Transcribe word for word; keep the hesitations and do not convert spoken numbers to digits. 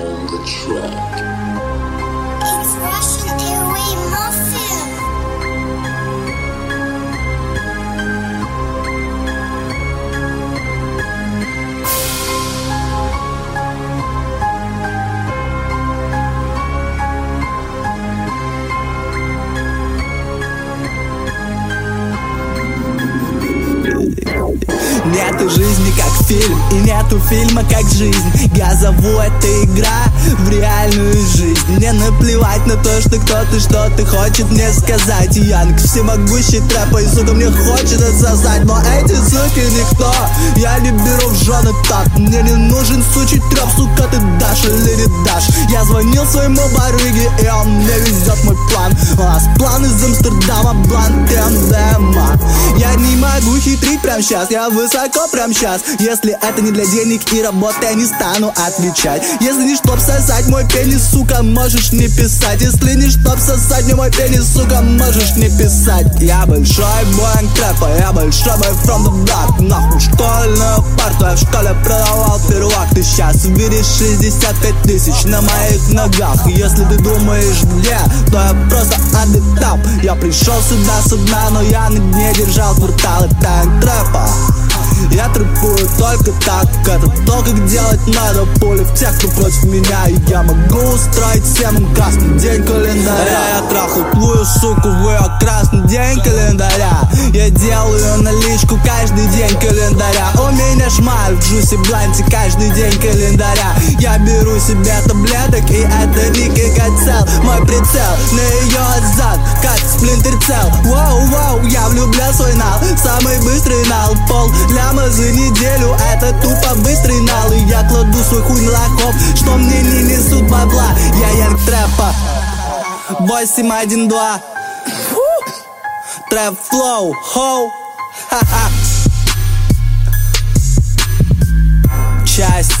on the track. It's Russian Airway Mafia. Нету жизни как фильм, и нету фильма как жизнь. Газову это игра в реальную жизнь. Мне наплевать на то, что кто-то что-то хочет мне сказать. Янг всемогущий трэпа, и сука мне хочет отсосать. Но эти суки никто, я не беру в жены так. Мне не нужен сучий трэп, сука, ты дашь или не дашь. Я звонил своему барыге, и он мне везет мой план. У нас план из Амстердама, блант МДМА. Я не могу хитрить прям сейчас, я высоко прям сейчас. Если это не для денег и работы, я не стану отвечать. Если не чтоб сосать мой пенис, сука, можешь не писать. Если не чтоб сосать мне мой пенис, сука, можешь не писать. Я большой боинг трэпа, я большой бой from the block. Нахуй школьную парту, я в школе продавал первак. Ты сейчас увидишь шестьдесят пять тысяч на моих ногах. Если ты думаешь где, то я просто отдыхал. Я пришел сюда со дна, но я на дне держал кварталы танк трэпа. Я трэпую только так, это то, как делать надо. Пули в тех, кто против меня, и я могу устроить всем им красный день календаря. Я трахаю твою суку в ее красный день календаря. Я делаю наличку каждый день календаря. У меня шмаль в джусе бланте каждый день календаря. Я беру себе таблеток, и это Ники Кацел. Мой прицел на ее зад, как сплинтер цел. Воу-воу, я влюблен в свой нал, самый быстрый нал. Пол ляма за неделю, это тупо быстрый нал. И я кладу свой хуй на лохов, что мне не несут бабла. Я янг трэпа, восемь один два. Трэп флоу, хоу, ха-ха. Часть